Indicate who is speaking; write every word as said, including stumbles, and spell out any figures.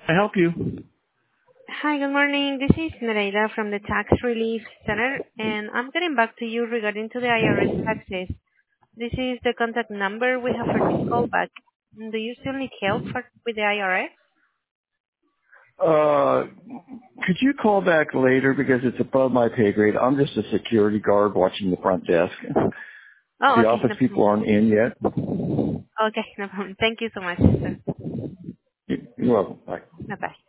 Speaker 1: I help you?
Speaker 2: Hi, good morning. This is Nereida from the Tax Relief Center, and I'm getting back to you regarding to the I R S taxes. This is the contact number we have for this callback. Do you still need help for, with the I R S?
Speaker 1: Uh, could you call back later because it's above my pay grade? I'm just a security guard watching the front desk.
Speaker 2: Oh,
Speaker 1: The
Speaker 2: okay.
Speaker 1: office
Speaker 2: No
Speaker 1: people
Speaker 2: problem.
Speaker 1: aren't in yet.
Speaker 2: Okay, no problem. Thank you so much, sir.
Speaker 1: You- You're welcome. Bye.
Speaker 2: Bye-bye.